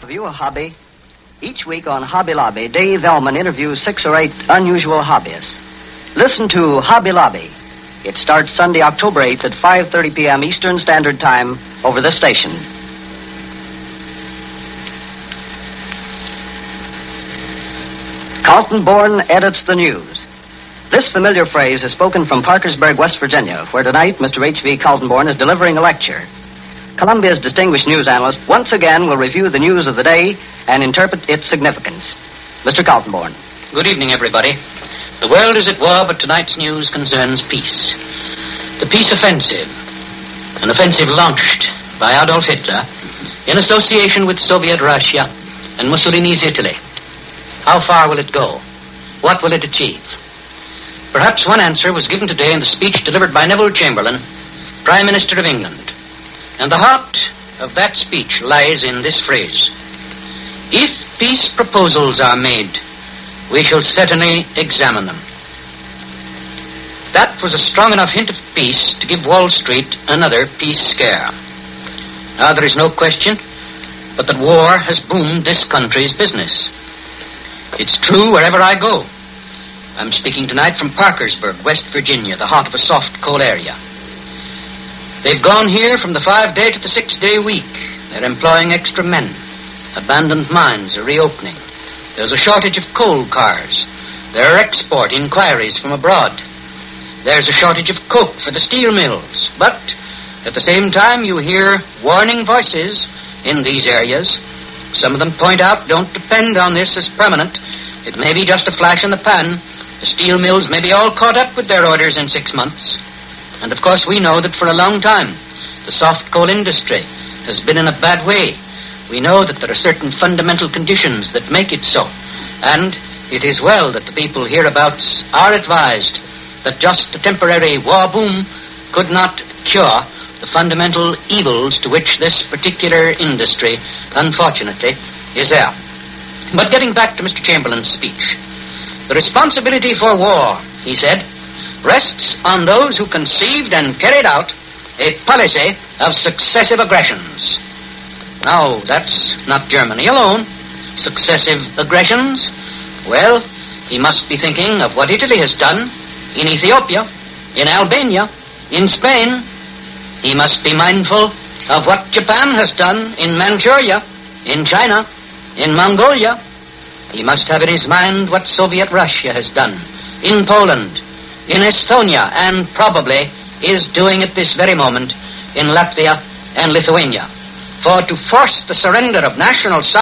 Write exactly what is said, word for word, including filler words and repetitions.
Have you a hobby? Each week on Hobby Lobby, Dave Ellman interviews six or eight unusual hobbyists. Listen to Hobby Lobby. It starts Sunday, October eighth at five thirty p.m. Eastern Standard Time over this station. Carlton Bourne edits the news. This familiar phrase is spoken from Parkersburg, West Virginia, where tonight Mister H V Carlton Bourne is delivering a lecture. Columbia's distinguished news analyst once again will review the news of the day and interpret its significance. Mister Carlton Bourne. Good evening, everybody. The world is at war, but tonight's news concerns peace. The peace offensive, an offensive launched by Adolf Hitler in association with Soviet Russia and Mussolini's Italy. How far will it go? What will it achieve? Perhaps one answer was given today in the speech delivered by Neville Chamberlain, Prime Minister of England. And the heart of that speech lies in this phrase: if peace proposals are made, we shall certainly examine them. That was a strong enough hint of peace to give Wall Street another peace scare. Now there is no question but that war has boomed this country's business. It's true wherever I go. I'm speaking tonight from Parkersburg, West Virginia, the heart of a soft coal area. They've gone here from the five-day to the six-day week. They're employing extra men. Abandoned mines are reopening. There's a shortage of coal cars. There are export inquiries from abroad. There's a shortage of coke for the steel mills. But at the same time, you hear warning voices in these areas. Some of them point out, don't depend on this as permanent. It may be just a flash in the pan. The steel mills may be all caught up with their orders in six months. And of course we know that for a long time the soft coal industry has been in a bad way. We know that there are certain fundamental conditions that make it so. And it is well that the people hereabouts are advised that just a temporary war boom could not cure the fundamental evils to which this particular industry, unfortunately, is there. But getting back to Mister Chamberlain's speech, the responsibility for war, he said, rests on those who conceived and carried out a policy of successive aggressions. Now, that's not Germany alone. Successive aggressions? Well, he must be thinking of what Italy has done in Ethiopia, in Albania, in Spain. He must be mindful of what Japan has done in Manchuria, in China, in Mongolia. He must have in his mind what Soviet Russia has done in Poland, in Estonia, and probably is doing at this very moment in Latvia and Lithuania. For to force the surrender of national sovereignty